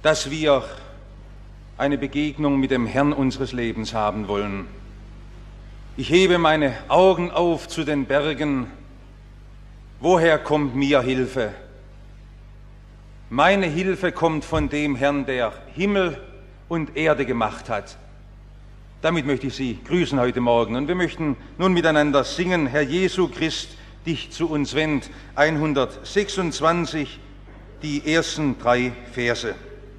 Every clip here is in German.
dass wir eine Begegnung mit dem Herrn unseres Lebens haben wollen. Ich hebe meine Augen auf zu den Bergen. Woher kommt mir Hilfe? Meine Hilfe kommt von dem Herrn, der Himmel und Erde gemacht hat. Damit möchte ich Sie grüßen heute Morgen. Und wir möchten nun miteinander singen, Herr Jesu Christ, dich zu uns wend, 126, die ersten 3 Verse.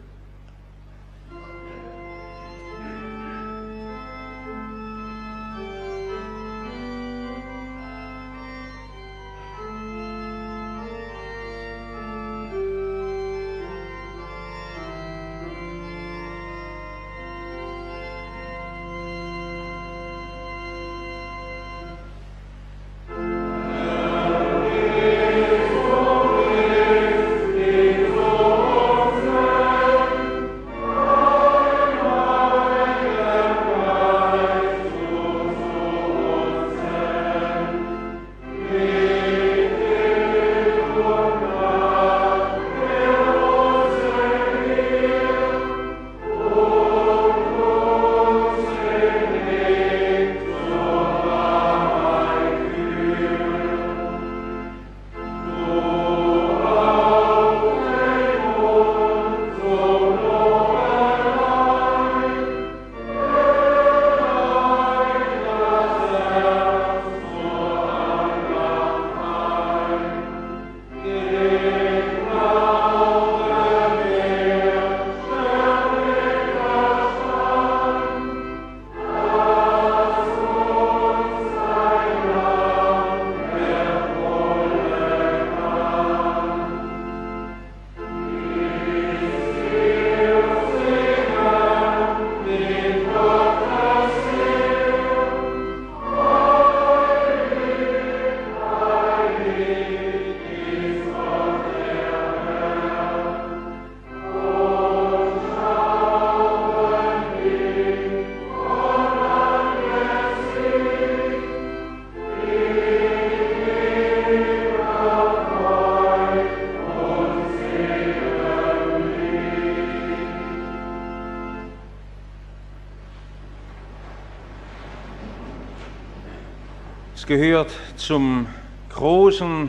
Es gehört zum großen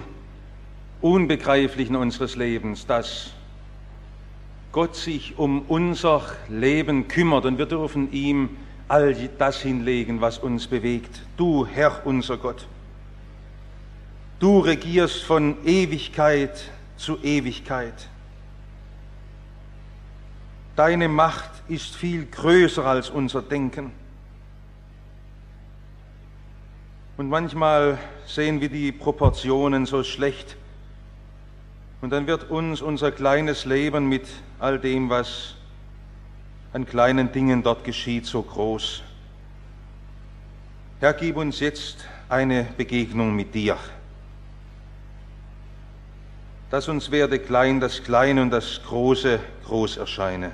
Unbegreiflichen unseres Lebens, dass Gott sich um unser Leben kümmert und wir dürfen ihm all das hinlegen, was uns bewegt. Du, Herr, unser Gott, du regierst von Ewigkeit zu Ewigkeit. Deine Macht ist viel größer als unser Denken. Und manchmal sehen wir die Proportionen so schlecht. Und dann wird uns unser kleines Leben mit all dem, was an kleinen Dingen dort geschieht, so groß. Herr, gib uns jetzt eine Begegnung mit dir. Dass uns werde klein das Kleine und das Große groß erscheine.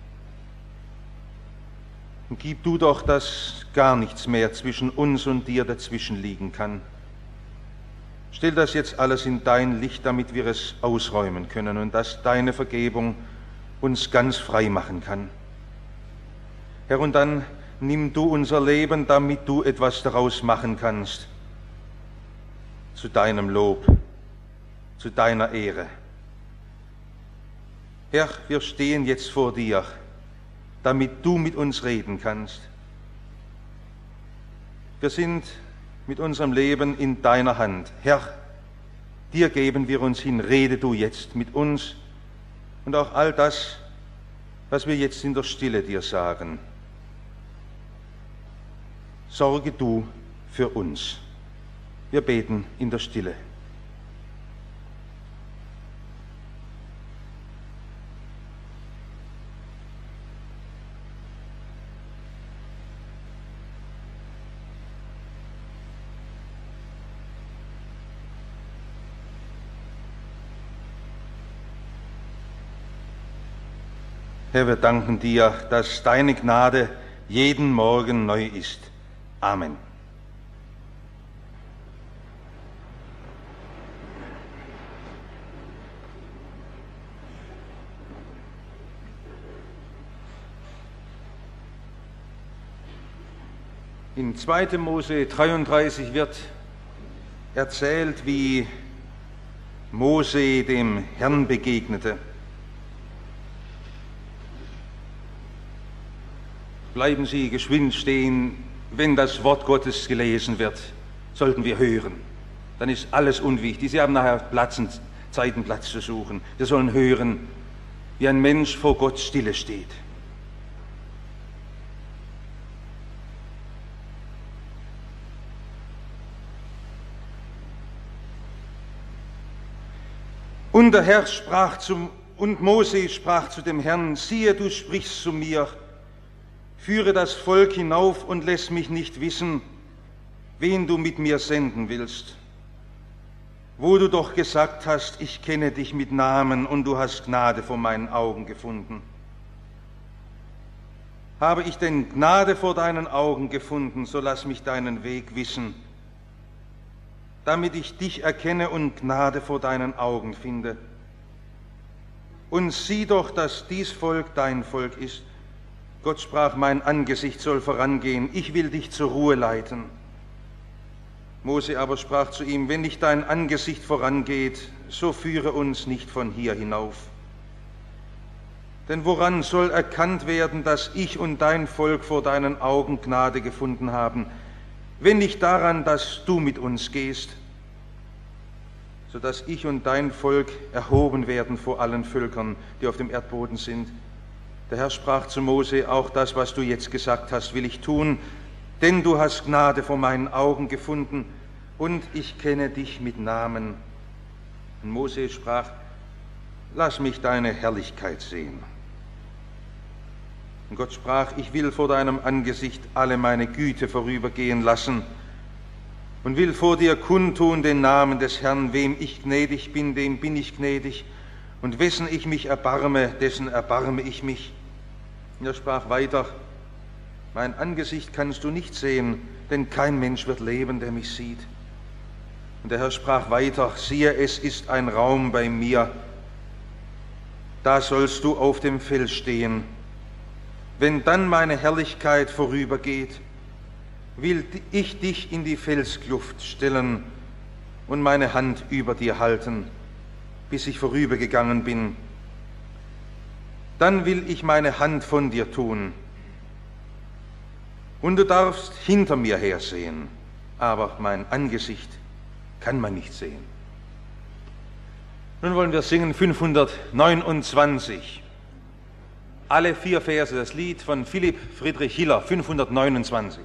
Und gib du doch, dass gar nichts mehr zwischen uns und dir dazwischen liegen kann. Stell das jetzt alles in dein Licht, damit wir es ausräumen können und dass deine Vergebung uns ganz frei machen kann. Herr, und dann nimm du unser Leben, damit du etwas daraus machen kannst, zu deinem Lob, zu deiner Ehre. Herr, wir stehen jetzt vor dir, damit du mit uns reden kannst. Wir sind mit unserem Leben in deiner Hand. Herr, dir geben wir uns hin, rede du jetzt mit uns und auch all das, was wir jetzt in der Stille dir sagen. Sorge du für uns. Wir beten in der Stille. Herr, wir danken dir, dass deine Gnade jeden Morgen neu ist. Amen. In 2. Mose 33 wird erzählt, wie Mose dem Herrn begegnete. Bleiben Sie geschwind stehen, wenn das Wort Gottes gelesen wird, sollten wir hören. Dann ist alles unwichtig. Sie haben nachher Zeit, einen Platz zu suchen. Wir sollen hören, wie ein Mensch vor Gott stille steht. Und der Herr und Mose sprach zu dem Herrn: Siehe, du sprichst zu mir, führe das Volk hinauf und lässt mich nicht wissen, wen du mit mir senden willst. Wo du doch gesagt hast, ich kenne dich mit Namen und du hast Gnade vor meinen Augen gefunden. Habe ich denn Gnade vor deinen Augen gefunden, so lass mich deinen Weg wissen, damit ich dich erkenne und Gnade vor deinen Augen finde. Und sieh doch, dass dies Volk dein Volk ist. Gott sprach, mein Angesicht soll vorangehen, ich will dich zur Ruhe leiten. Mose aber sprach zu ihm: Wenn nicht dein Angesicht vorangeht, so führe uns nicht von hier hinauf. Denn woran soll erkannt werden, dass ich und dein Volk vor deinen Augen Gnade gefunden haben, wenn nicht daran, dass du mit uns gehst, so dass ich und dein Volk erhoben werden vor allen Völkern, die auf dem Erdboden sind. Der Herr sprach zu Mose: Auch das, was du jetzt gesagt hast, will ich tun, denn du hast Gnade vor meinen Augen gefunden und ich kenne dich mit Namen. Und Mose sprach: Lass mich deine Herrlichkeit sehen. Und Gott sprach: Ich will vor deinem Angesicht alle meine Güte vorübergehen lassen und will vor dir kundtun den Namen des Herrn. Wem ich gnädig bin, dem bin ich gnädig, und wessen ich mich erbarme, dessen erbarme ich mich. Und er sprach weiter: Mein Angesicht kannst du nicht sehen, denn kein Mensch wird leben, der mich sieht. Und der Herr sprach weiter: Siehe, es ist ein Raum bei mir, da sollst du auf dem Fels stehen. Wenn dann meine Herrlichkeit vorübergeht, will ich dich in die Felskluft stellen und meine Hand über dir halten, bis ich vorübergegangen bin. Dann will ich meine Hand von dir tun, und du darfst hinter mir hersehen, aber mein Angesicht kann man nicht sehen. Nun wollen wir singen 529. Alle 4 Verse, das Lied von Philipp Friedrich Hiller, 529.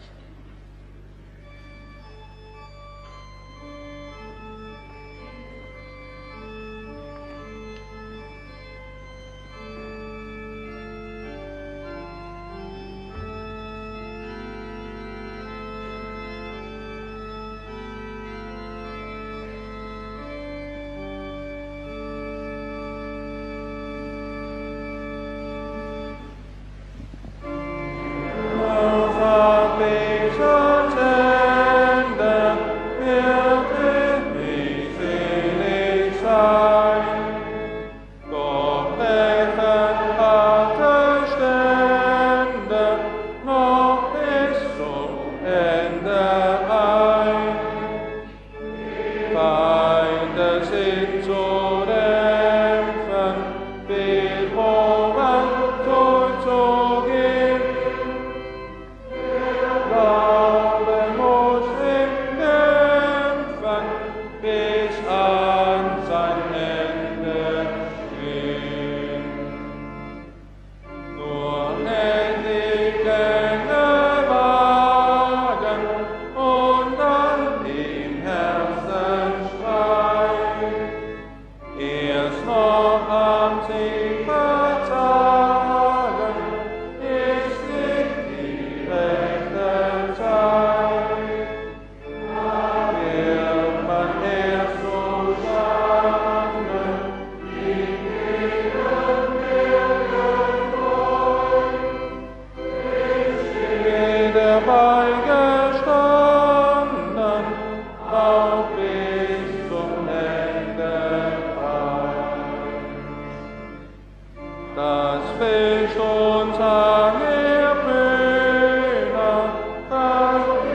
Das Fest uns an ihr Brüder,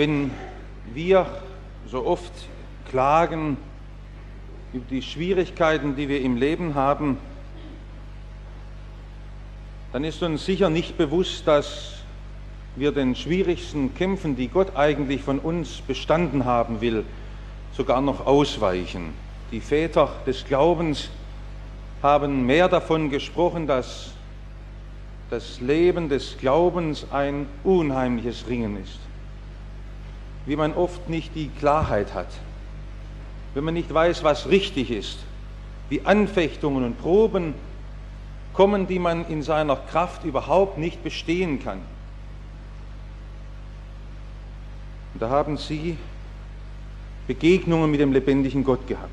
Wenn wir so oft klagen über die Schwierigkeiten, die wir im Leben haben, dann ist uns sicher nicht bewusst, dass wir den schwierigsten Kämpfen, die Gott eigentlich von uns bestanden haben will, sogar noch ausweichen. Die Väter des Glaubens haben mehr davon gesprochen, dass das Leben des Glaubens ein unheimliches Ringen ist. Wie man oft nicht die Klarheit hat, wenn man nicht weiß, was richtig ist, wie Anfechtungen und Proben kommen, die man in seiner Kraft überhaupt nicht bestehen kann. Und da haben sie Begegnungen mit dem lebendigen Gott gehabt.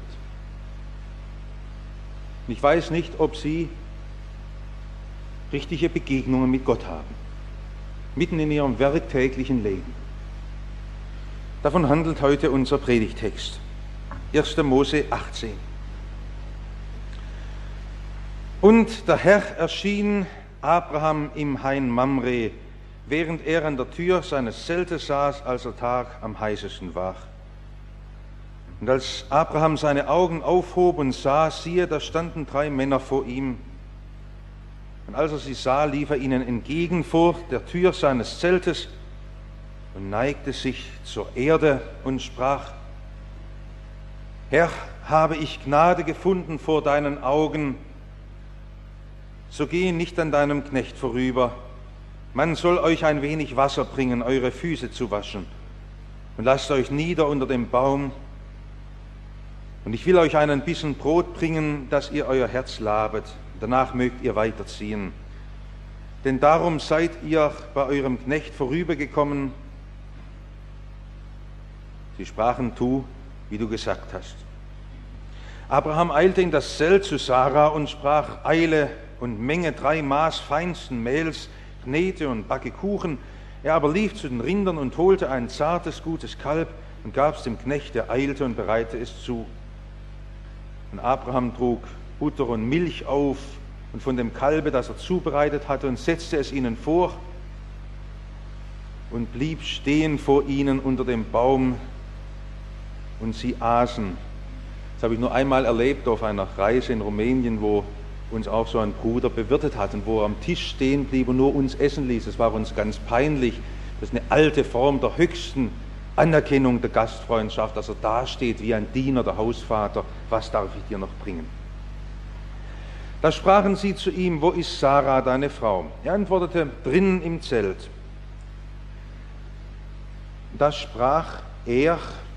Und ich weiß nicht, ob sie richtige Begegnungen mit Gott haben, mitten in ihrem werktäglichen Leben. Davon handelt heute unser Predigtext, 1. Mose 18. Und der Herr erschien Abraham im Hain Mamre, während er an der Tür seines Zeltes saß, als der Tag am heißesten war. Und als Abraham seine Augen aufhob und sah, siehe, da standen 3 Männer vor ihm. Und als er sie sah, lief er ihnen entgegen vor der Tür seines Zeltes und neigte sich zur Erde und sprach: Herr, habe ich Gnade gefunden vor deinen Augen, so gehe nicht an deinem Knecht vorüber. Man soll euch ein wenig Wasser bringen, eure Füße zu waschen, und lasst euch nieder unter dem Baum. Und ich will euch einen Bissen Brot bringen, dass ihr euer Herz labet. Danach mögt ihr weiterziehen. Denn darum seid ihr bei eurem Knecht vorübergekommen. Sie sprachen: Tu, wie du gesagt hast. Abraham eilte in das Zelt zu Sarah und sprach: Eile und Menge 3 Maß feinsten Mehls, knete und backe Kuchen. Er aber lief zu den Rindern und holte ein zartes, gutes Kalb und gab es dem Knecht, der eilte und bereitete es zu. Und Abraham trug Butter und Milch auf und von dem Kalbe, das er zubereitet hatte, und setzte es ihnen vor und blieb stehen vor ihnen unter dem Baum, und sie aßen. Das habe ich nur einmal erlebt auf einer Reise in Rumänien, wo uns auch so ein Bruder bewirtet hat und wo er am Tisch stehen blieb und nur uns essen ließ. Es war uns ganz peinlich. Das ist eine alte Form der höchsten Anerkennung der Gastfreundschaft, dass er da steht wie ein Diener, der Hausvater: Was darf ich dir noch bringen? Da sprachen sie zu ihm: Wo ist Sarah, deine Frau? Er antwortete: Drinnen im Zelt. Da sprach er,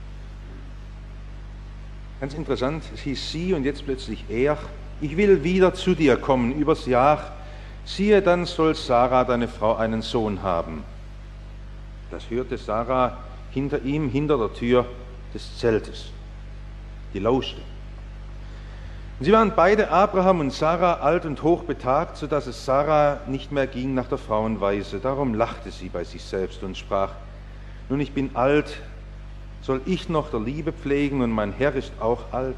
ganz interessant, es hieß sie und jetzt plötzlich er: Ich will wieder zu dir kommen übers Jahr. Siehe, dann soll Sarah, deine Frau, einen Sohn haben. Das hörte Sarah hinter ihm, hinter der Tür des Zeltes. Die lauschte. Und sie waren beide, Abraham und Sarah, alt und hochbetagt, so dass es Sarah nicht mehr ging nach der Frauenweise. Darum lachte sie bei sich selbst und sprach: Nun, ich bin alt, soll ich noch der Liebe pflegen, und mein Herr ist auch alt?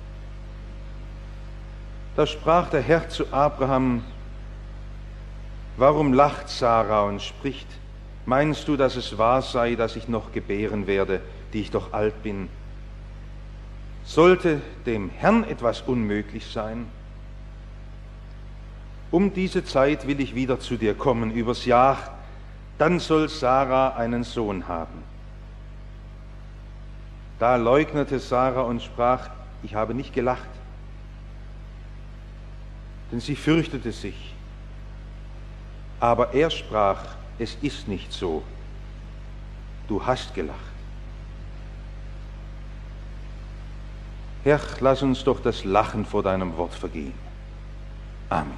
Da sprach der Herr zu Abraham: Warum lacht Sarah und spricht: Meinst du, dass es wahr sei, dass ich noch gebären werde, die ich doch alt bin? Sollte dem Herrn etwas unmöglich sein? Um diese Zeit will ich wieder zu dir kommen übers Jahr, dann soll Sarah einen Sohn haben. Da leugnete Sarah und sprach: Ich habe nicht gelacht. Denn sie fürchtete sich. Aber er sprach: Es ist nicht so. Du hast gelacht. Herr, lass uns doch das Lachen vor deinem Wort vergehen. Amen.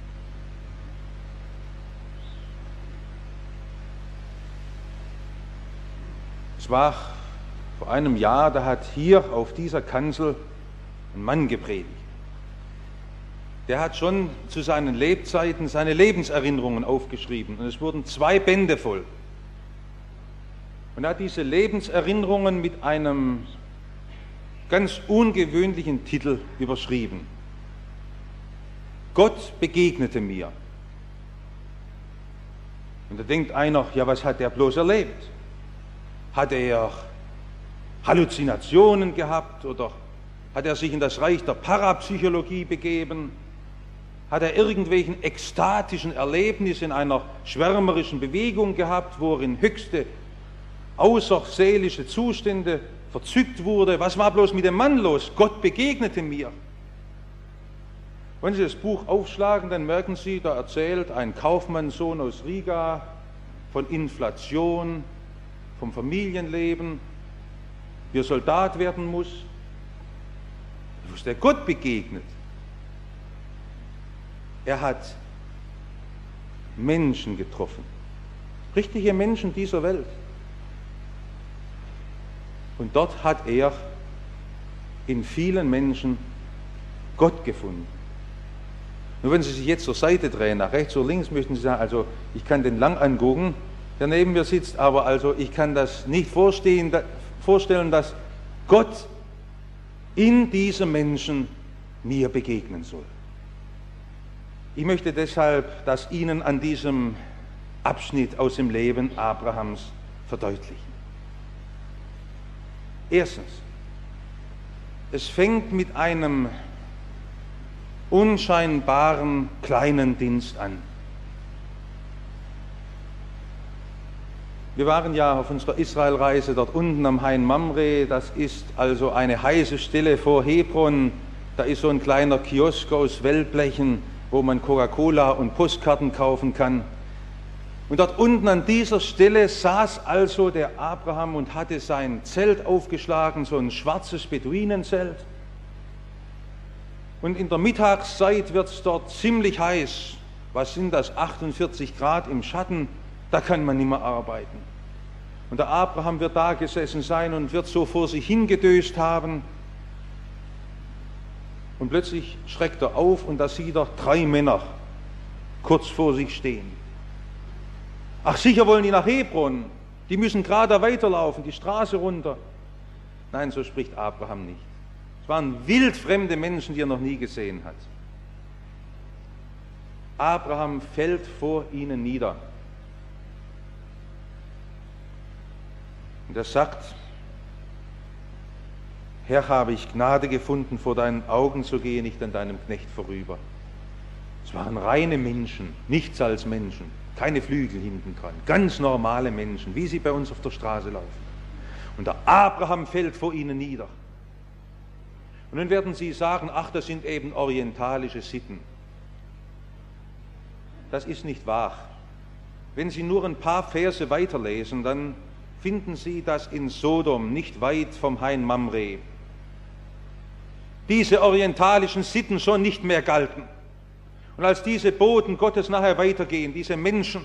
Es war vor einem Jahr, da hat hier auf dieser Kanzel ein Mann gepredigt. Der hat schon zu seinen Lebzeiten seine Lebenserinnerungen aufgeschrieben, und es wurden 2 Bände voll. Und er hat diese Lebenserinnerungen mit einem ganz ungewöhnlichen Titel überschrieben: Gott begegnete mir. Und da denkt einer: Ja, was hat der bloß erlebt? Hat er Halluzinationen gehabt oder hat er sich in das Reich der Parapsychologie begeben? Hat er irgendwelchen ekstatischen Erlebnisse in einer schwärmerischen Bewegung gehabt, wo er in höchste außerseelische Zustände verzückt wurde? Was war bloß mit dem Mann los? Gott begegnete mir. Wenn Sie das Buch aufschlagen, dann merken Sie, da erzählt ein Kaufmannssohn aus Riga von Inflation, vom Familienleben, wie er Soldat werden muss. Wo ist der Gott begegnet? Er hat Menschen getroffen, richtige Menschen dieser Welt. Und dort hat er in vielen Menschen Gott gefunden. Nur wenn Sie sich jetzt zur Seite drehen, nach rechts oder links, möchten Sie sagen, also ich kann den lang angucken, der neben mir sitzt, aber also ich kann das nicht vorstellen, dass Gott in diesem Menschen mir begegnen soll. Ich möchte deshalb das Ihnen an diesem Abschnitt aus dem Leben Abrahams verdeutlichen. Erstens, es fängt mit einem unscheinbaren kleinen Dienst an. Wir waren ja auf unserer Israelreise dort unten am Hain Mamre, das ist also eine heiße Stelle vor Hebron, da ist so ein kleiner Kiosk aus Wellblechen, wo man Coca-Cola und Postkarten kaufen kann. Und dort unten an dieser Stelle saß also der Abraham und hatte sein Zelt aufgeschlagen, so ein schwarzes Beduinenzelt. Und in der Mittagszeit wird es dort ziemlich heiß. Was sind das? 48 Grad im Schatten, da kann man nicht mehr arbeiten. Und der Abraham wird da gesessen sein und wird so vor sich hingedöst haben. Und plötzlich schreckt er auf und da sieht er 3 Männer kurz vor sich stehen. Ach, sicher wollen die nach Hebron. Die müssen gerade weiterlaufen, die Straße runter. Nein, so spricht Abraham nicht. Es waren wildfremde Menschen, die er noch nie gesehen hat. Abraham fällt vor ihnen nieder. Und er sagt, Herr, habe ich Gnade gefunden, vor deinen Augen zu gehen, nicht an deinem Knecht vorüber. Es waren reine Menschen, nichts als Menschen, keine Flügel hinten dran, ganz normale Menschen, wie sie bei uns auf der Straße laufen. Und der Abraham fällt vor ihnen nieder. Und dann werden sie sagen, ach, das sind eben orientalische Sitten. Das ist nicht wahr. Wenn Sie nur ein paar Verse weiterlesen, dann finden Sie, dass in Sodom, nicht weit vom Hain Mamre, diese orientalischen Sitten schon nicht mehr galten. Und als diese Boten Gottes nachher weitergehen, diese Menschen,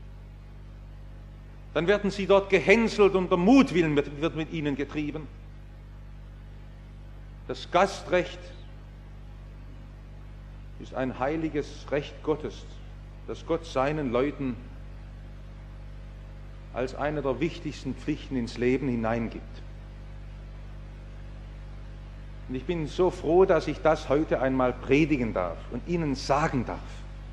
dann werden sie dort gehänselt und der Mutwillen wird mit ihnen getrieben. Das Gastrecht ist ein heiliges Recht Gottes, das Gott seinen Leuten als eine der wichtigsten Pflichten ins Leben hineingibt. Und ich bin so froh, dass ich das heute einmal predigen darf und Ihnen sagen darf.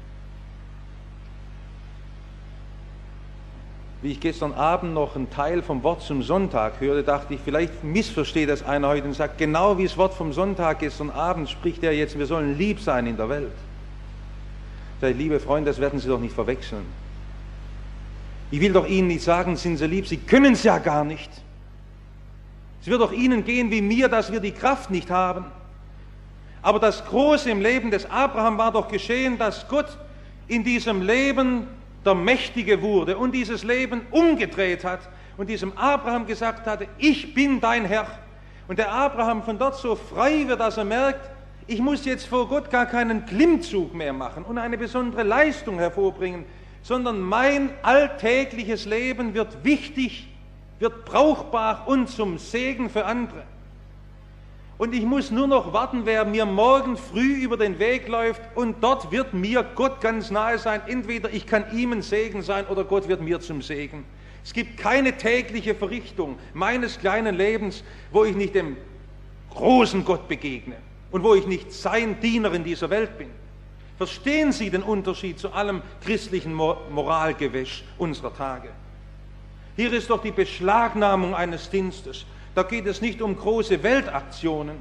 Wie ich gestern Abend noch einen Teil vom Wort zum Sonntag hörte, dachte ich, vielleicht missversteht das einer heute und sagt, genau wie das Wort vom Sonntag gestern Abend spricht er jetzt, wir sollen lieb sein in der Welt. Sag ich, liebe Freunde, das werden Sie doch nicht verwechseln. Ich will doch Ihnen nicht sagen, sind Sie lieb, Sie können es ja gar nicht. Es wird auch Ihnen gehen wie mir, dass wir die Kraft nicht haben. Aber das Große im Leben des Abraham war doch geschehen, dass Gott in diesem Leben der Mächtige wurde und dieses Leben umgedreht hat und diesem Abraham gesagt hatte, ich bin dein Herr. Und der Abraham von dort so frei wird, dass er merkt, ich muss jetzt vor Gott gar keinen Klimmzug mehr machen und eine besondere Leistung hervorbringen, sondern mein alltägliches Leben wird wichtig, wird brauchbar und zum Segen für andere. Und ich muss nur noch warten, wer mir morgen früh über den Weg läuft und dort wird mir Gott ganz nahe sein. Entweder ich kann ihm ein Segen sein oder Gott wird mir zum Segen. Es gibt keine tägliche Verrichtung meines kleinen Lebens, wo ich nicht dem großen Gott begegne und wo ich nicht sein Diener in dieser Welt bin. Verstehen Sie den Unterschied zu allem christlichen Moralgewäsch unserer Tage? Hier ist doch die Beschlagnahmung eines Dienstes. Da geht es nicht um große Weltaktionen,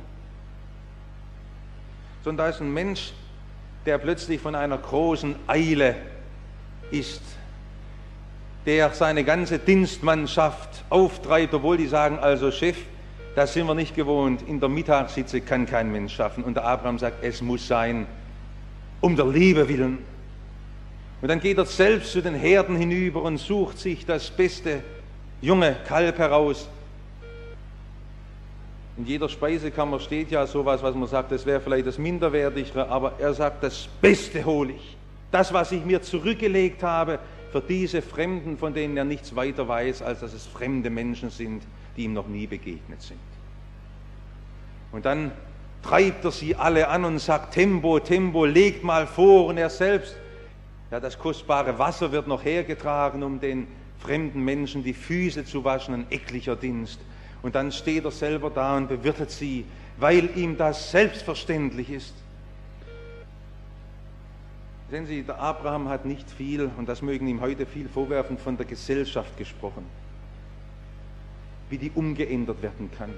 sondern da ist ein Mensch, der plötzlich von einer großen Eile ist, der seine ganze Dienstmannschaft auftreibt, obwohl die sagen, also Chef, das sind wir nicht gewohnt, in der Mittagssitze kann kein Mensch schaffen. Und der Abraham sagt, es muss sein, um der Liebe willen. Und dann geht er selbst zu den Herden hinüber und sucht sich das beste junge Kalb heraus. In jeder Speisekammer steht ja sowas, was man sagt, das wäre vielleicht das Minderwertigere, aber er sagt, das Beste hole ich. Das, was ich mir zurückgelegt habe für diese Fremden, von denen er nichts weiter weiß, als dass es fremde Menschen sind, die ihm noch nie begegnet sind. Und dann treibt er sie alle an und sagt, Tempo, Tempo, legt mal vor. Und er selbst, ja, das kostbare Wasser wird noch hergetragen, um den fremden Menschen die Füße zu waschen, ein ekliger Dienst. Und dann steht er selber da und bewirtet sie, weil ihm das selbstverständlich ist. Sehen Sie, der Abraham hat nicht viel, und das mögen ihm heute viel vorwerfen, von der Gesellschaft gesprochen, wie die umgeändert werden kann.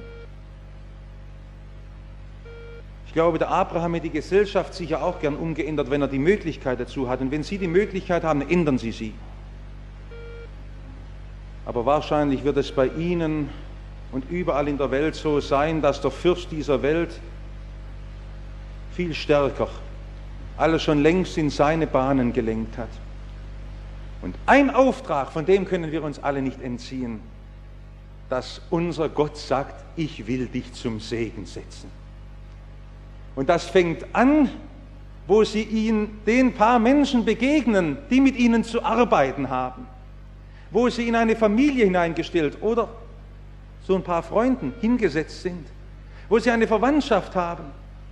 Ich glaube, der Abraham hätte die Gesellschaft sicher auch gern umgeändert, wenn er die Möglichkeit dazu hat. Und wenn Sie die Möglichkeit haben, ändern Sie sie. Aber wahrscheinlich wird es bei Ihnen und überall in der Welt so sein, dass der Fürst dieser Welt viel stärker alles schon längst in seine Bahnen gelenkt hat. Und ein Auftrag, von dem können wir uns alle nicht entziehen, dass unser Gott sagt, ich will dich zum Segen setzen. Und das fängt an, wo Sie den paar Menschen begegnen, die mit Ihnen zu arbeiten haben, wo Sie in eine Familie hineingestellt oder so ein paar Freunden hingesetzt sind, wo Sie eine Verwandtschaft haben,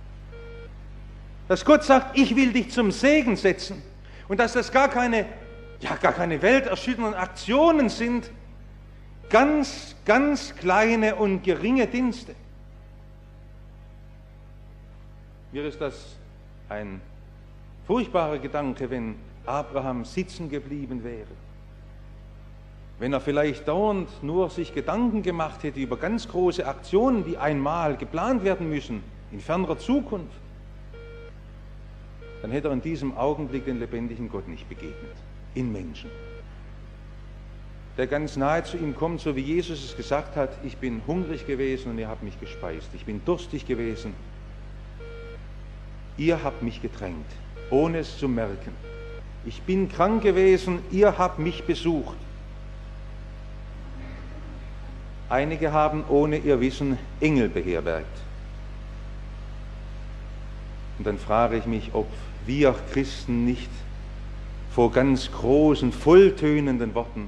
dass Gott sagt, ich will dich zum Segen setzen und dass das gar keine welterschütternden Aktionen sind, ganz, ganz kleine und geringe Dienste. Mir ist das ein furchtbarer Gedanke, wenn Abraham sitzen geblieben wäre. Wenn er vielleicht dauernd nur sich Gedanken gemacht hätte über ganz große Aktionen, die einmal geplant werden müssen, in fernerer Zukunft, dann hätte er in diesem Augenblick den lebendigen Gott nicht begegnet, in Menschen. Der ganz nahe zu ihm kommt, so wie Jesus es gesagt hat, ich bin hungrig gewesen und ihr habt mich gespeist. Ich bin durstig gewesen, ihr habt mich getränkt, ohne es zu merken. Ich bin krank gewesen, ihr habt mich besucht. Einige haben ohne ihr Wissen Engel beherbergt. Und dann frage ich mich, ob wir Christen nicht vor ganz großen, volltönenden Worten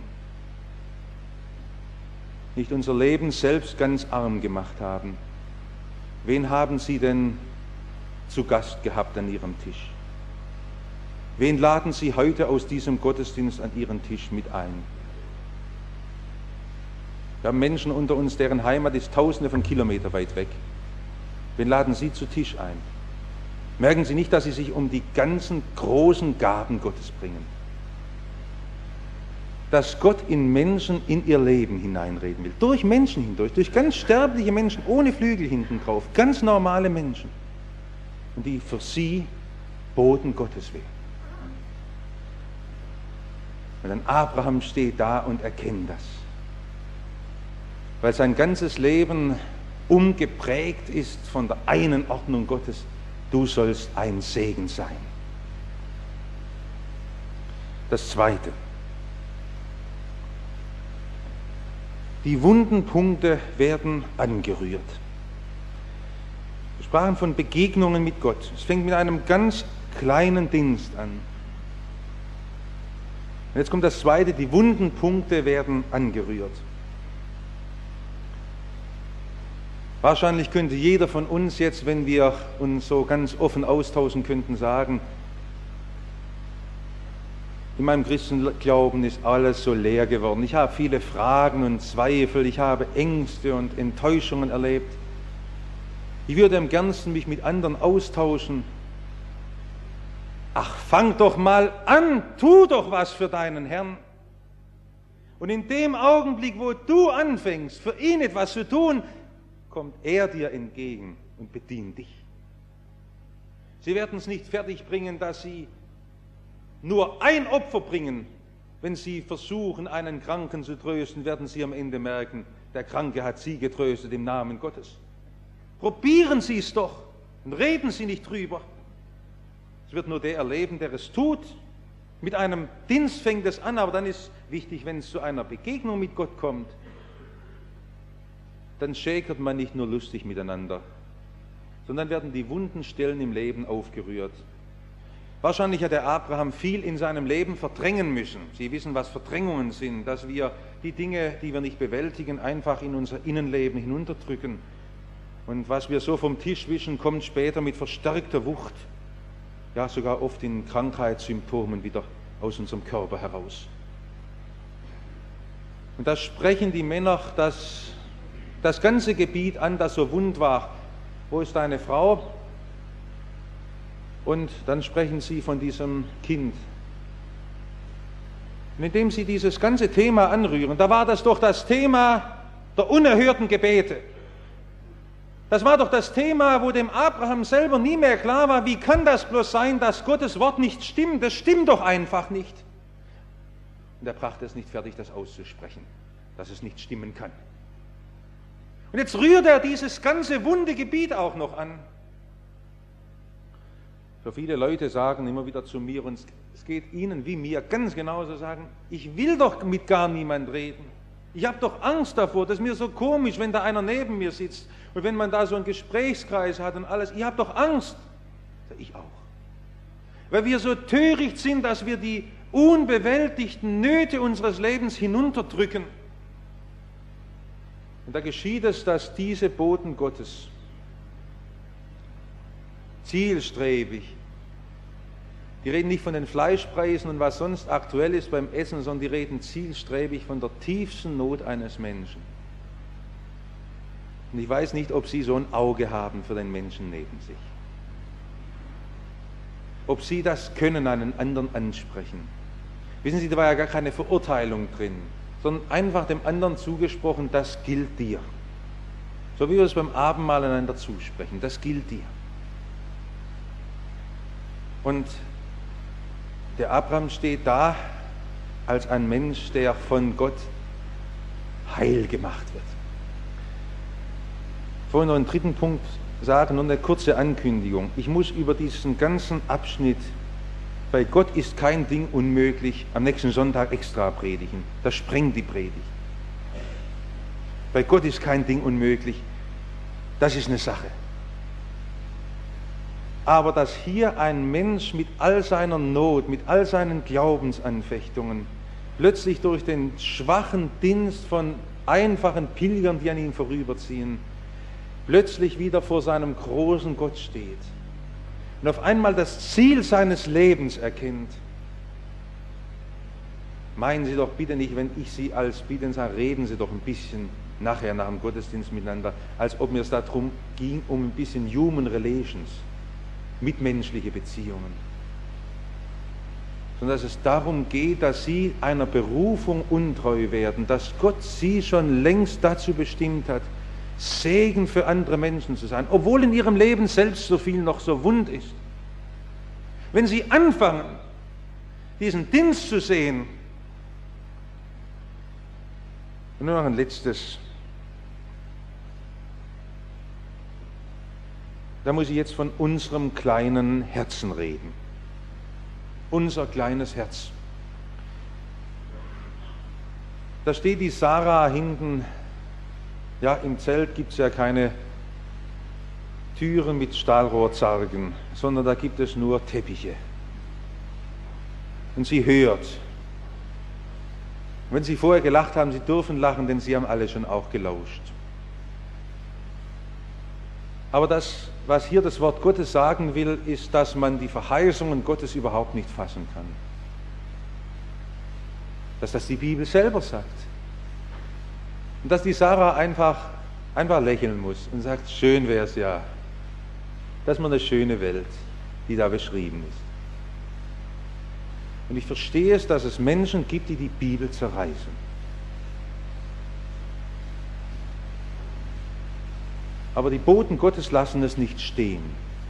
nicht unser Leben selbst ganz arm gemacht haben. Wen haben Sie denn zu Gast gehabt an Ihrem Tisch? Wen laden Sie heute aus diesem Gottesdienst an Ihren Tisch mit ein? Wir haben Menschen unter uns, deren Heimat ist Tausende von Kilometern weit weg. Wen laden Sie zu Tisch ein? Merken Sie nicht, dass Sie sich um die ganzen großen Gaben Gottes bringen? Dass Gott in Menschen in ihr Leben hineinreden will. Durch Menschen hindurch, durch ganz sterbliche Menschen, ohne Flügel hinten drauf. Ganz normale Menschen. Und die für sie Boten Gottes wären. Und dann Abraham steht da und erkennt das. Weil sein ganzes Leben umgeprägt ist von der einen Ordnung Gottes. Du sollst ein Segen sein. Das Zweite. Die wunden Punkte werden angerührt. Wir sprachen von Begegnungen mit Gott. Es fängt mit einem ganz kleinen Dienst an. Und jetzt kommt das Zweite, die wunden Punkte werden angerührt. Wahrscheinlich könnte jeder von uns jetzt, wenn wir uns so ganz offen austauschen könnten, sagen, in meinem Christenglauben ist alles so leer geworden. Ich habe viele Fragen und Zweifel, ich habe Ängste und Enttäuschungen erlebt. Ich würde am gernsten mich mit anderen austauschen. Ach, fang doch mal an, tu doch was für deinen Herrn. Und in dem Augenblick, wo du anfängst, für ihn etwas zu tun, kommt er dir entgegen und bedient dich. Sie werden es nicht fertigbringen, dass sie nur ein Opfer bringen. Wenn sie versuchen, einen Kranken zu trösten, werden sie am Ende merken, der Kranke hat sie getröstet im Namen Gottes. Probieren Sie es doch und reden Sie nicht drüber. Es wird nur der erleben, der es tut. Mit einem Dienst fängt es an, aber dann ist wichtig, wenn es zu einer Begegnung mit Gott kommt, dann schäkert man nicht nur lustig miteinander, sondern werden die wunden Stellen im Leben aufgerührt. Wahrscheinlich hat der Abraham viel in seinem Leben verdrängen müssen. Sie wissen, was Verdrängungen sind, dass wir die Dinge, die wir nicht bewältigen, einfach in unser Innenleben hinunterdrücken. Und was wir so vom Tisch wischen, kommt später mit verstärkter Wucht, ja sogar oft in Krankheitssymptomen wieder aus unserem Körper heraus. Und da sprechen die Männer das ganze Gebiet an, das so wund war. Wo ist deine Frau? Und dann sprechen sie von diesem Kind. Und indem sie dieses ganze Thema anrühren, da war das doch das Thema der unerhörten Gebete. Das war doch das Thema, wo dem Abraham selber nie mehr klar war, wie kann das bloß sein, dass Gottes Wort nicht stimmt? Das stimmt doch einfach nicht. Und er brachte es nicht fertig, das auszusprechen, dass es nicht stimmen kann. Und jetzt rührt er dieses ganze wunde Gebiet auch noch an. So viele Leute sagen immer wieder zu mir, und es geht ihnen wie mir ganz genauso, sagen, ich will doch mit gar niemand reden. Ich habe doch Angst davor, das ist mir so komisch, wenn da einer neben mir sitzt und wenn man da so einen Gesprächskreis hat und alles. Ich habe doch Angst. Ich auch. Weil wir so töricht sind, dass wir die unbewältigten Nöte unseres Lebens hinunterdrücken. Und da geschieht es, dass diese Boten Gottes zielstrebig, die reden nicht von den Fleischpreisen und was sonst aktuell ist beim Essen, sondern die reden zielstrebig von der tiefsten Not eines Menschen. Und ich weiß nicht, ob Sie so ein Auge haben für den Menschen neben sich. Ob Sie das können, einen anderen ansprechen. Wissen Sie, da war ja gar keine Verurteilung drin, sondern einfach dem anderen zugesprochen, das gilt dir. So wie wir es beim Abendmahl einander zusprechen, das gilt dir. Und der Abraham steht da als ein Mensch, der von Gott heil gemacht wird. Vorhin noch einen dritten Punkt sagen, nur eine kurze Ankündigung. Ich muss über diesen ganzen Abschnitt, bei Gott ist kein Ding unmöglich, am nächsten Sonntag extra predigen. Das sprengt die Predigt. Bei Gott ist kein Ding unmöglich. Das ist eine Sache. Aber dass hier ein Mensch mit all seiner Not, mit all seinen Glaubensanfechtungen, plötzlich durch den schwachen Dienst von einfachen Pilgern, die an ihm vorüberziehen, plötzlich wieder vor seinem großen Gott steht und auf einmal das Ziel seines Lebens erkennt. Meinen Sie doch bitte nicht, wenn ich Sie als Bitten sage, reden Sie doch ein bisschen nachher nach dem Gottesdienst miteinander, als ob mir es darum ging, um ein bisschen Human Relations, mitmenschliche Beziehungen, sondern dass es darum geht, dass Sie einer Berufung untreu werden, dass Gott Sie schon längst dazu bestimmt hat, Segen für andere Menschen zu sein, obwohl in Ihrem Leben selbst so viel noch so wund ist. Wenn Sie anfangen, diesen Dienst zu sehen, und nur noch ein letztes, da muss ich jetzt von unserem kleinen Herzen reden. Unser kleines Herz. Da steht die Sarah hinten, ja, im Zelt gibt es ja keine Türen mit Stahlrohrzargen, sondern da gibt es nur Teppiche. Und sie hört. Und wenn Sie vorher gelacht haben, Sie dürfen lachen, denn Sie haben alle schon auch gelauscht. Aber das, was hier das Wort Gottes sagen will, ist, dass man die Verheißungen Gottes überhaupt nicht fassen kann. Dass das die Bibel selber sagt. Und dass die Sarah einfach lächeln muss und sagt, schön wäre es ja. Das ist mal eine schöne Welt, die da beschrieben ist. Und ich verstehe es, dass es Menschen gibt, die die Bibel zerreißen. Aber die Boten Gottes lassen es nicht stehen.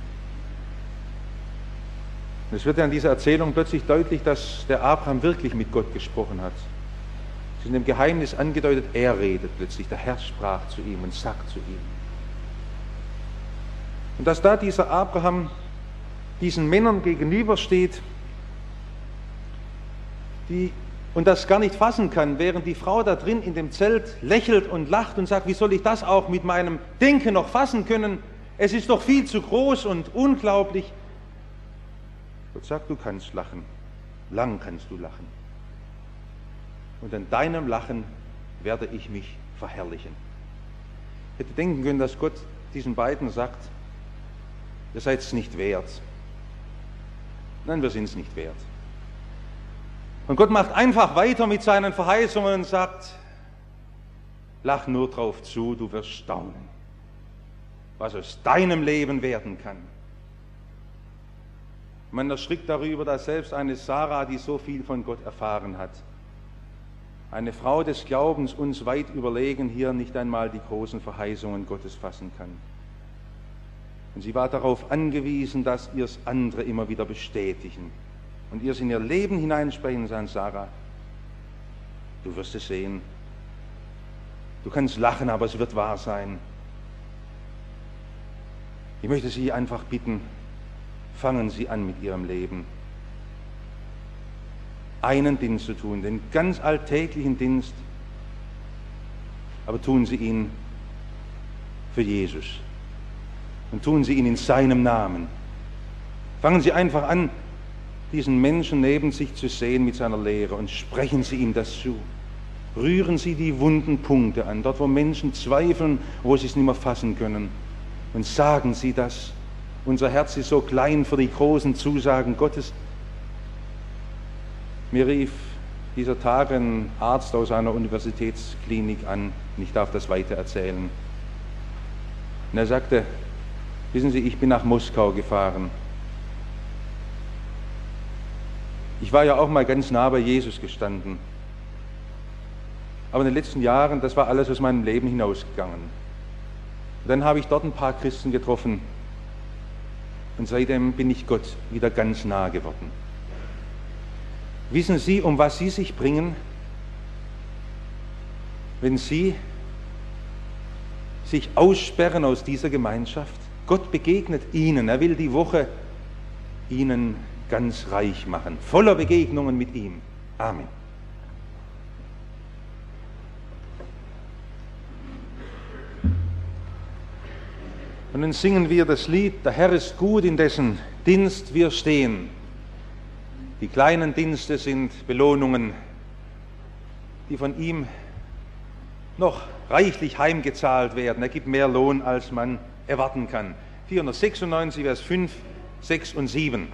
Und es wird ja in dieser Erzählung plötzlich deutlich, dass der Abraham wirklich mit Gott gesprochen hat. Es ist in dem Geheimnis angedeutet, er redet plötzlich, der Herr sprach zu ihm und sagt zu ihm. Und dass da dieser Abraham diesen Männern gegenübersteht, und das gar nicht fassen kann, während die Frau da drin in dem Zelt lächelt und lacht und sagt, wie soll ich das auch mit meinem Denken noch fassen können? Es ist doch viel zu groß und unglaublich. Gott sagt, du kannst lachen, lang kannst du lachen. Und an deinem Lachen werde ich mich verherrlichen. Ich hätte denken können, dass Gott diesen beiden sagt, ihr seid es nicht wert. Nein, wir sind es nicht wert. Und Gott macht einfach weiter mit seinen Verheißungen und sagt, lach nur drauf zu, du wirst staunen, was aus deinem Leben werden kann. Man erschrickt darüber, dass selbst eine Sarah, die so viel von Gott erfahren hat, eine Frau des Glaubens uns weit überlegen, hier nicht einmal die großen Verheißungen Gottes fassen kann. Und sie war darauf angewiesen, dass ihr es andere immer wieder bestätigen und ihr es in ihr Leben hineinsprechen und sagen, Sarah, du wirst es sehen. Du kannst lachen, aber es wird wahr sein. Ich möchte Sie einfach bitten, fangen Sie an mit Ihrem Leben. Einen Dienst zu tun, den ganz alltäglichen Dienst, aber tun Sie ihn für Jesus. Und tun Sie ihn in seinem Namen. Fangen Sie einfach an, diesen Menschen neben sich zu sehen mit seiner Lehre und sprechen Sie ihm das zu. Rühren Sie die wunden Punkte an, dort wo Menschen zweifeln, wo sie es nicht mehr fassen können. Und sagen Sie das. Unser Herz ist so klein für die großen Zusagen Gottes. Mir rief dieser Tage ein Arzt aus einer Universitätsklinik an, und ich darf das weiter erzählen. Und er sagte, wissen Sie, ich bin nach Moskau gefahren. Ich war ja auch mal ganz nah bei Jesus gestanden. Aber in den letzten Jahren, das war alles aus meinem Leben hinausgegangen. Und dann habe ich dort ein paar Christen getroffen. Und seitdem bin ich Gott wieder ganz nah geworden. Wissen Sie, um was Sie sich bringen, wenn Sie sich aussperren aus dieser Gemeinschaft? Gott begegnet Ihnen. Er will die Woche Ihnen ganz reich machen, voller Begegnungen mit ihm. Amen. Und dann singen wir das Lied, der Herr ist gut, in dessen Dienst wir stehen. Die kleinen Dienste sind Belohnungen, die von ihm noch reichlich heimgezahlt werden. Er gibt mehr Lohn, als man erwarten kann. 496, Vers 5, 6 und 7.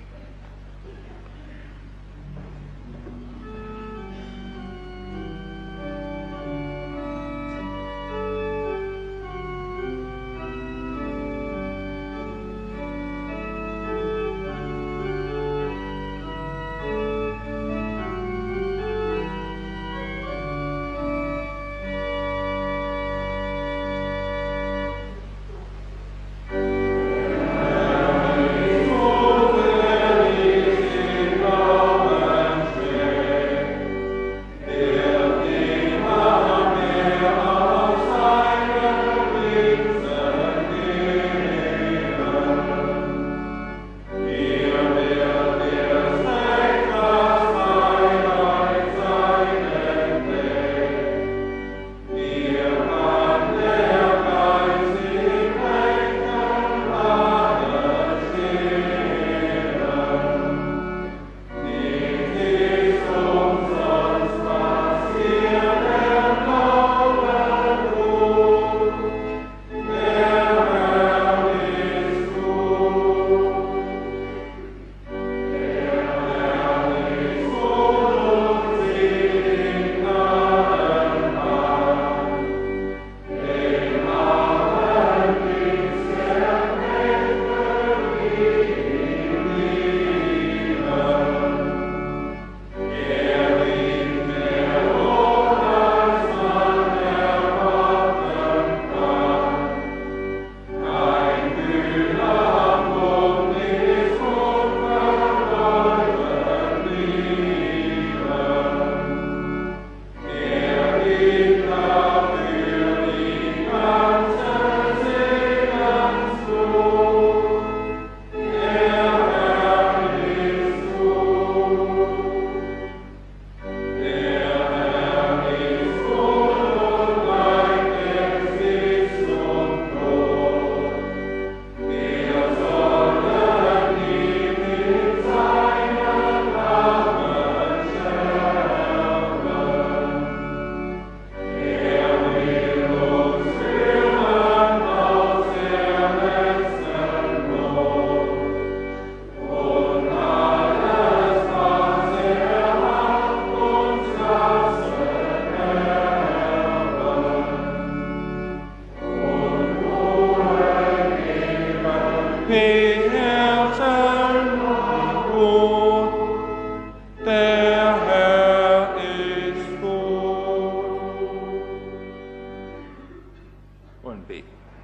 wollen beten.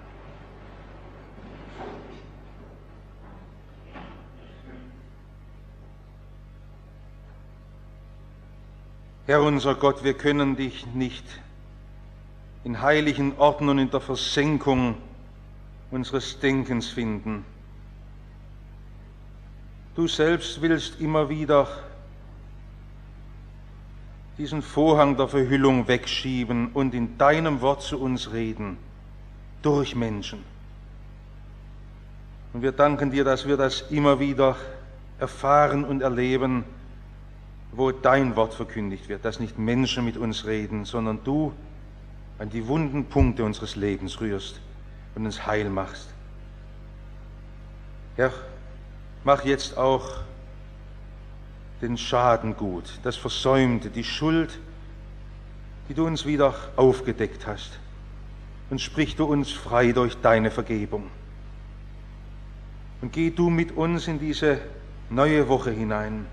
Herr unser Gott, wir können dich nicht in heiligen Orten und in der Versenkung unseres Denkens finden. Du selbst willst immer wieder diesen Vorhang der Verhüllung wegschieben und in deinem Wort zu uns reden, durch Menschen. Und wir danken dir, dass wir das immer wieder erfahren und erleben, wo dein Wort verkündigt wird, dass nicht Menschen mit uns reden, sondern du an die wunden Punkte unseres Lebens rührst und uns heil machst. Herr, mach jetzt auch den Schaden gut, das Versäumte, die Schuld, die du uns wieder aufgedeckt hast, und sprich du uns frei durch deine Vergebung. Und geh du mit uns in diese neue Woche hinein.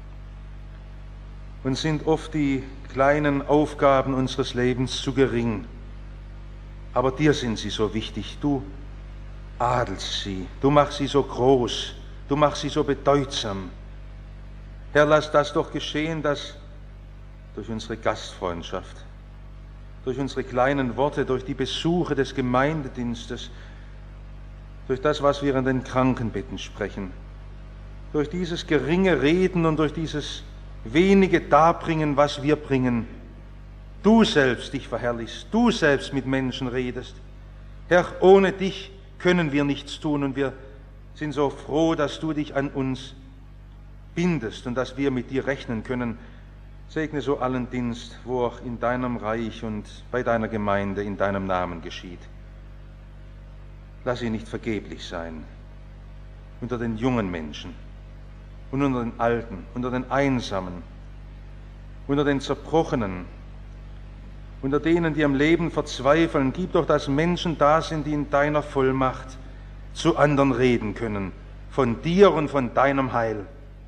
Uns sind oft die kleinen Aufgaben unseres Lebens zu gering, aber dir sind sie so wichtig. Du adelst sie, du machst sie so groß, du machst sie so bedeutsam. Herr, lass das doch geschehen, dass durch unsere Gastfreundschaft, durch unsere kleinen Worte, durch die Besuche des Gemeindedienstes, durch das, was wir an den Krankenbetten sprechen, durch dieses geringe Reden und durch dieses wenige darbringen, was wir bringen, du selbst dich verherrlichst, du selbst mit Menschen redest. Herr, ohne dich können wir nichts tun und wir sind so froh, dass du dich an uns bindest und dass wir mit dir rechnen können. Segne so allen Dienst, wo auch in deinem Reich und bei deiner Gemeinde in deinem Namen geschieht. Lass ihn nicht vergeblich sein unter den jungen Menschen und unter den Alten, unter den Einsamen, unter den Zerbrochenen, unter denen, die am Leben verzweifeln. Gib doch, dass Menschen da sind, die in deiner Vollmacht zu anderen reden können, von dir und von deinem Heil.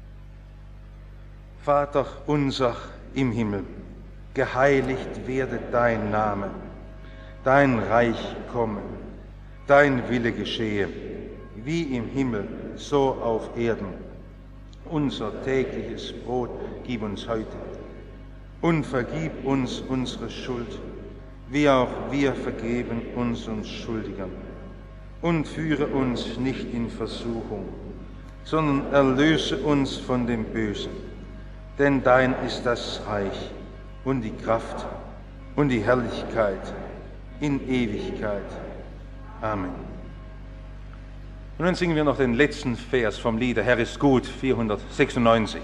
Vater unser im Himmel, geheiligt werde dein Name, dein Reich komme, dein Wille geschehe, wie im Himmel, so auf Erden. Unser tägliches Brot gib uns heute und vergib uns unsere Schuld, wie auch wir vergeben unseren Schuldigern. Und führe uns nicht in Versuchung, sondern erlöse uns von dem Bösen. Denn dein ist das Reich und die Kraft und die Herrlichkeit in Ewigkeit. Amen. Und dann singen wir noch den letzten Vers vom Lied, der Herr ist gut, 496.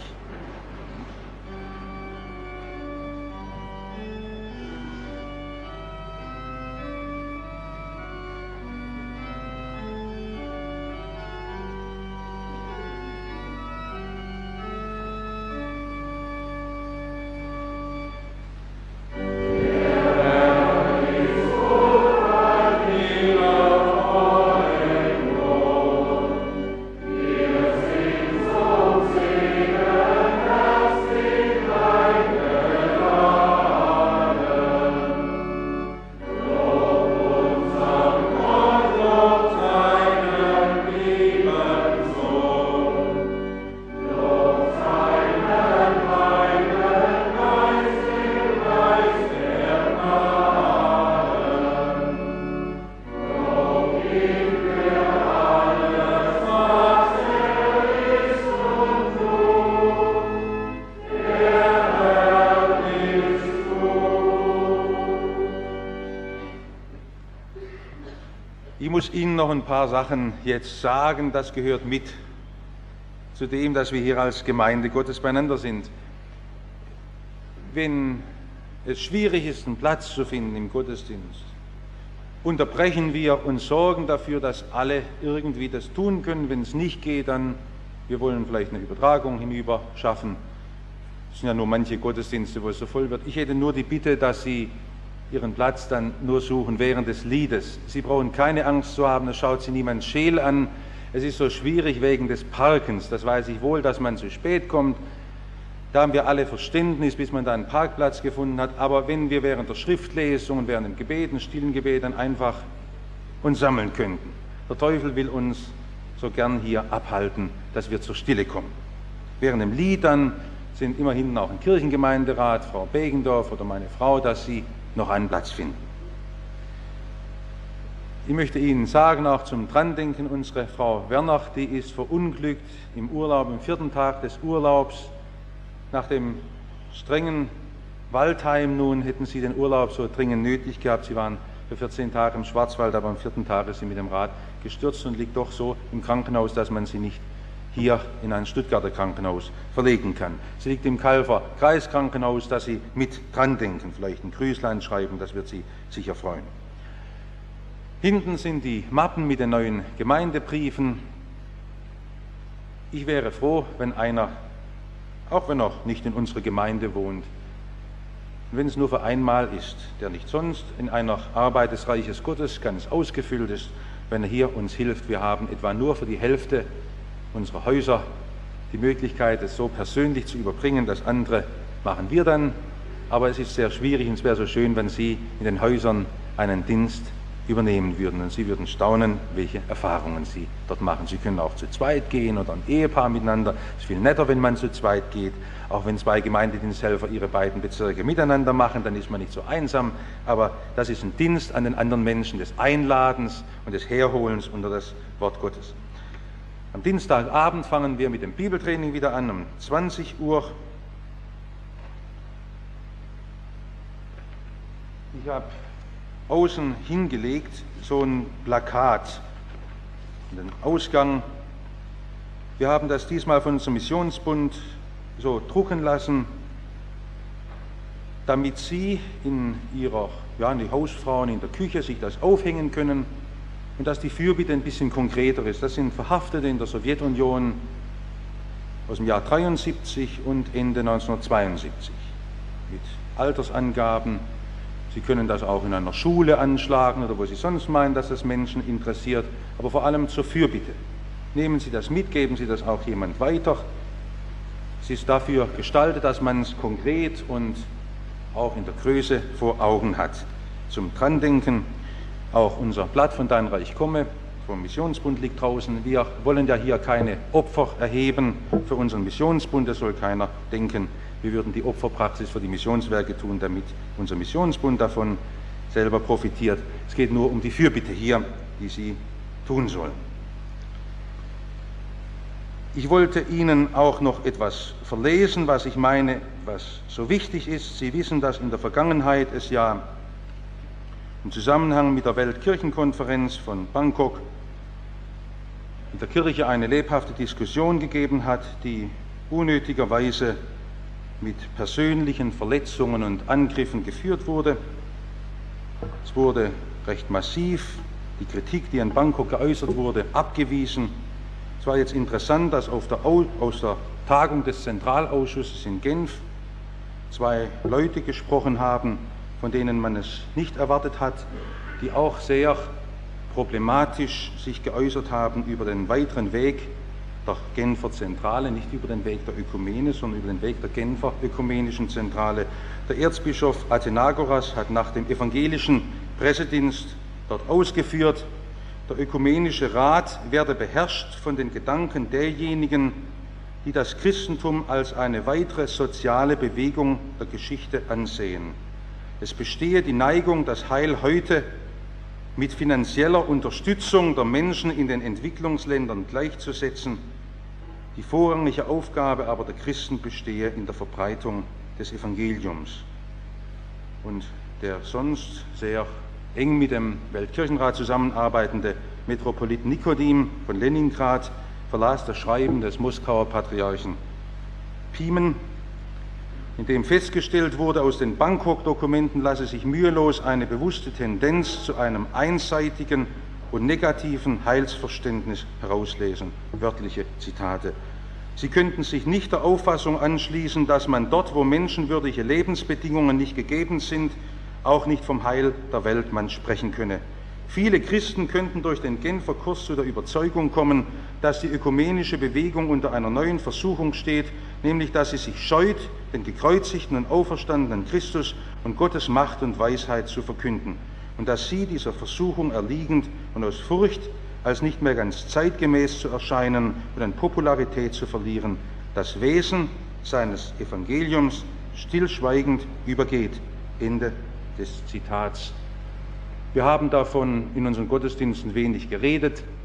Ich muss Ihnen noch ein paar Sachen jetzt sagen, das gehört mit zu dem, dass wir hier als Gemeinde Gottes beieinander sind. Wenn es schwierig ist, einen Platz zu finden im Gottesdienst, unterbrechen wir und sorgen dafür, dass alle irgendwie das tun können. Wenn es nicht geht, dann, wir wollen vielleicht eine Übertragung hinüber schaffen. Es sind ja nur manche Gottesdienste, wo es so voll wird. Ich hätte nur die Bitte, dass Sie Ihren Platz dann nur suchen während des Liedes. Sie brauchen keine Angst zu haben, es schaut Sie niemand scheel an. Es ist so schwierig wegen des Parkens, das weiß ich wohl, dass man zu spät kommt. Da haben wir alle Verständnis, bis man da einen Parkplatz gefunden hat. Aber wenn wir während der Schriftlesung und während dem Gebet, einem stillen Gebet, dann einfach uns sammeln könnten. Der Teufel will uns so gern hier abhalten, dass wir zur Stille kommen. Während dem Lied dann sind immerhin auch ein Kirchengemeinderat, Frau Begendorf oder meine Frau, dass sie noch einen Platz finden. Ich möchte Ihnen sagen, auch zum Drandenken, unsere Frau Wernach, die ist verunglückt im Urlaub, am 4. Tag des Urlaubs. Nach dem strengen Waldheim nun hätten sie den Urlaub so dringend nötig gehabt. Sie waren für 14 Tage im Schwarzwald, aber am 4. Tag ist sie mit dem Rad gestürzt und liegt doch so im Krankenhaus, dass man sie nicht hier in ein Stuttgarter Krankenhaus verlegen kann. Sie liegt im Calver Kreiskrankenhaus, dass Sie mit dran denken, vielleicht ein Grüßlein schreiben, das wird Sie sicher freuen. Hinten sind die Mappen mit den neuen Gemeindebriefen. Ich wäre froh, wenn einer, auch wenn er nicht in unserer Gemeinde wohnt, wenn es nur für einmal ist, der nicht sonst in einer Arbeit des Reiches Gottes ganz ausgefüllt ist, wenn er hier uns hilft. Wir haben etwa nur für die Hälfte unserer Häuser die Möglichkeit, es so persönlich zu überbringen. Das andere machen wir dann, aber es ist sehr schwierig und es wäre so schön, wenn Sie in den Häusern einen Dienst übernehmen würden und Sie würden staunen, welche Erfahrungen Sie dort machen. Sie können auch zu zweit gehen oder ein Ehepaar miteinander. Es ist viel netter, wenn man zu zweit geht. Auch wenn 2 Gemeindediensthelfer ihre beiden Bezirke miteinander machen, dann ist man nicht so einsam. Aber das ist ein Dienst an den anderen Menschen, des Einladens und des Herholens unter das Wort Gottes. Am Dienstagabend fangen wir mit dem Bibeltraining wieder an, um 20 Uhr. Ich habe außen hingelegt so ein Plakat, den Ausgang. Wir haben das diesmal von unserem Missionsbund so drucken lassen, damit Sie in Ihrer, die Hausfrauen in der Küche sich das aufhängen können und dass die Fürbitte ein bisschen konkreter ist. Das sind Verhaftete in der Sowjetunion aus dem Jahr 73 und Ende 1972 mit Altersangaben. Sie können das auch in einer Schule anschlagen oder wo Sie sonst meinen, dass es Menschen interessiert, aber vor allem zur Fürbitte. Nehmen Sie das mit, geben Sie das auch jemand weiter. Es ist dafür gestaltet, dass man es konkret und auch in der Größe vor Augen hat. Zum Drandenken, auch unser Blatt von Dein Reich komme vom Missionsbund liegt draußen. Wir wollen ja hier keine Opfer erheben für unseren Missionsbund. Es soll keiner denken, wir würden die Opferpraxis für die Missionswerke tun, damit unser Missionsbund davon selber profitiert. Es geht nur um die Fürbitte hier, die Sie tun sollen. Ich wollte Ihnen auch noch etwas verlesen, was ich meine, was so wichtig ist. Sie wissen, dass in der Vergangenheit es ja im Zusammenhang mit der Weltkirchenkonferenz von Bangkok in der Kirche eine lebhafte Diskussion gegeben hat, die unnötigerweise mit persönlichen Verletzungen und Angriffen geführt wurde. Es wurde recht massiv die Kritik, die in Bangkok geäußert wurde, abgewiesen. Es war jetzt interessant, dass aus der Tagung des Zentralausschusses in Genf 2 Leute gesprochen haben, von denen man es nicht erwartet hat, die auch sehr problematisch sich geäußert haben über den weiteren Weg der Genfer Zentrale, nicht über den Weg der Ökumene, sondern über den Weg der Genfer Ökumenischen Zentrale. Der Erzbischof Athenagoras hat nach dem evangelischen Pressedienst dort ausgeführt, der Ökumenische Rat werde beherrscht von den Gedanken derjenigen, die das Christentum als eine weitere soziale Bewegung der Geschichte ansehen. Es bestehe die Neigung, das Heil heute mit finanzieller Unterstützung der Menschen in den Entwicklungsländern gleichzusetzen. Die vorrangige Aufgabe aber der Christen bestehe in der Verbreitung des Evangeliums. Und der sonst sehr eng mit dem Weltkirchenrat zusammenarbeitende Metropolit Nikodim von Leningrad verlas das Schreiben des Moskauer Patriarchen Pimen, in dem festgestellt wurde, aus den Bangkok-Dokumenten lasse sich mühelos eine bewusste Tendenz zu einem einseitigen und negativen Heilsverständnis herauslesen. Wörtliche Zitate. Sie könnten sich nicht der Auffassung anschließen, dass man dort, wo menschenwürdige Lebensbedingungen nicht gegeben sind, auch nicht vom Heil der Welt man sprechen könne. Viele Christen könnten durch den Genfer Kurs zu der Überzeugung kommen, dass die ökumenische Bewegung unter einer neuen Versuchung steht, nämlich dass sie sich scheut, den gekreuzigten und auferstandenen Christus und Gottes Macht und Weisheit zu verkünden. und dass sie dieser Versuchung erliegend und aus Furcht, als nicht mehr ganz zeitgemäß zu erscheinen und an Popularität zu verlieren, das Wesen seines Evangeliums stillschweigend übergeht. Ende des Zitats. Wir haben davon in unseren Gottesdiensten wenig geredet.